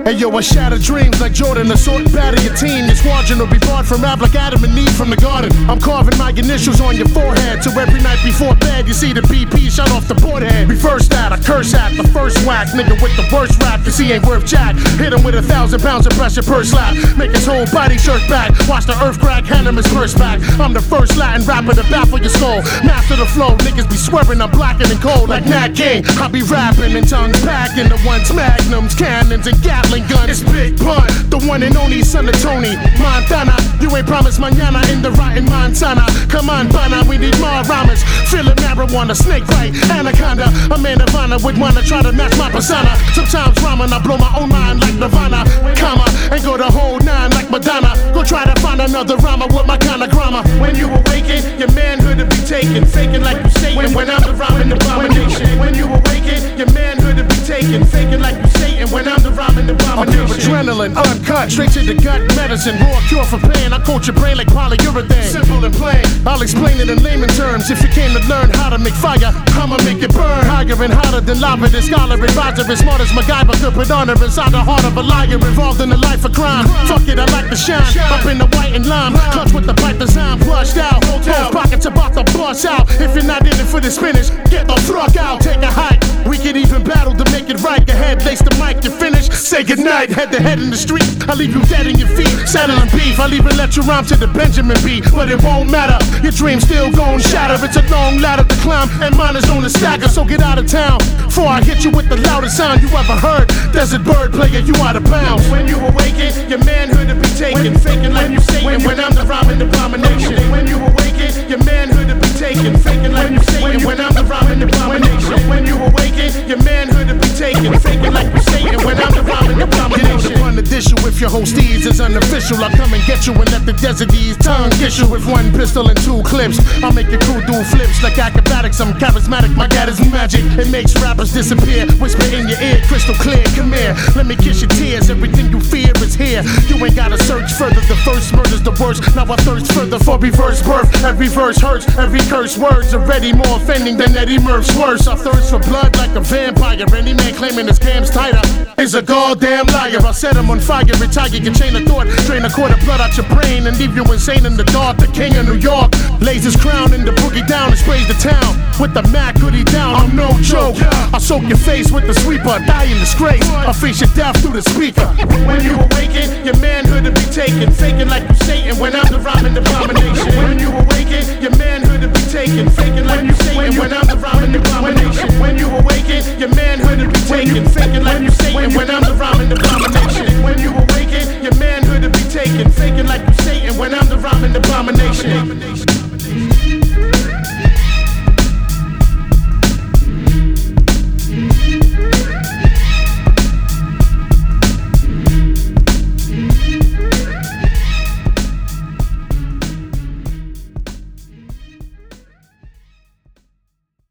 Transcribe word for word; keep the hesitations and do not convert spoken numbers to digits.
Hey yo, I shatter dreams like Jordan, assault and batter your team. Your squadron will be barred from rap like Adam and Eve from the garden. I'm carving my initials on your forehead, so every night before bed you see the B P shot off the board head. Reverse that, I curse at the first whack, nigga with the worst rap, cause he ain't worth jack. Hit him with a thousand pounds of pressure per slap, make his whole body jerk back. Watch the earth crack, hand him his purse back. I'm the first Latin rapper to baffle your skull. Master the flow, niggas be swearing I'm blacker than cold like Nat King. I be rapping and tongues packing the ones, magnums, cannons, and Gatling guns. It's Big Pun, the one and only son of Tony Montana. You ain't promised mañana in the rotten Montana. Come on, Bana, we need more rhymes. Feeling marijuana, snake bite, anaconda. A man of honor would wanna try to match my persona. Sometimes rhyming, I blow my own mind like Nirvana, comma, and go the whole nine like Madonna. Go try to find another rhymer with my kind of grammar. When you awaken, your manhood to be taken, faking like you Satan. When I'm the rhyming abomination. When you awaken, your manhood to be taken, faking like you Satan. When I'm the rhyming abomination. Adrenaline, uncut, straight to the gut medicine. Raw cure for pain, I coat your brain like polyurethane. Simple and plain, I'll explain it in layman terms. If you came to learn how to make fire, I'ma make it burn. Higher and hotter than lava, the scholar advisor as smart as MacGyver could put honor inside the heart of a liar involved in a life of crime. Fuck it, I like to shine, up in the white and lime. Clutch with the pipe design, flushed out. Both pockets about to bust out. If you're not in it for the spinach, get the fuck out. Take a hike, we can even battle to make it right. Go ahead, lace the mic, you finish, say goodnight. Head to head in the street, I leave you dead in your feet. Saddling beef, I'll even let you rhyme to the Benjamin beat. But it won't matter, your dream's still gon' shatter. It's a long ladder to climb, and mine is on the stacker. So get out of town, before I hit you with the loudest sound you ever heard. Desert bird player, you out of bounds. When you awaken, your manhood to be taken, faking like you Satan. When I'm the rhyming abomination. When you awaken, your manhood to be taken, faking like you Satan. When I'm the rhyming abomination. When you awaken, your manhood to be taken, faking like you Satan. When I'm the rhyming abomination. Get on the dish if your host steeds is unofficial. I'll come and get you and let the desert ease tongue kiss you with one pistol and two clips. I'll make your crew do flips like acrobatics. I'm charismatic, my dad is magic. It makes rappers disappear. Whisper in your ear, crystal clear. Come here, let me kiss your tears. Everything you fear is here. You ain't gotta search further. The first murder's the worst. Now I thirst further for reverse birth. Every verse hurts, every curse word's already more offending than Eddie Murph's worse. I thirst for blood like a vampire. Any man claiming his cam's tighter is a goddamn liar. I set him on fire, retire your chain of thought, drain a quart of blood out your brain and leave you insane in the dark. The king of New York lays his crown in the boogie down and sprays the town with the Mac hoodie down. I'm no joke. I'll soak your face with the sweeper, die in disgrace. I'll face your death through the speaker. When you awaken, your manhood to be taken, faking like you Satan. When I'm the rhyming abomination. When you awaken, your manhood to be taken, faking like you Satan. When I'm the rhyming abomination. When you awaken, your manhood to be taken, faking like you Satan. When I'm the rhyming abomination. When you awaken, your manhood to be taken, faking like you Satan. When I'm the rhyming abomination.